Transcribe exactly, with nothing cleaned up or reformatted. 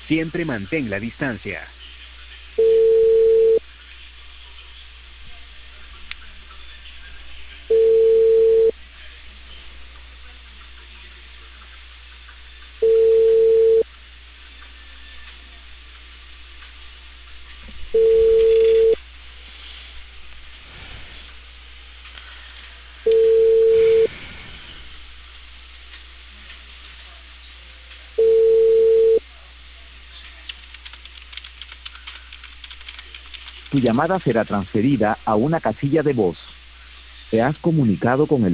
Siempre mantén la distancia. Tu llamada será transferida a una casilla de voz. Te has comunicado con el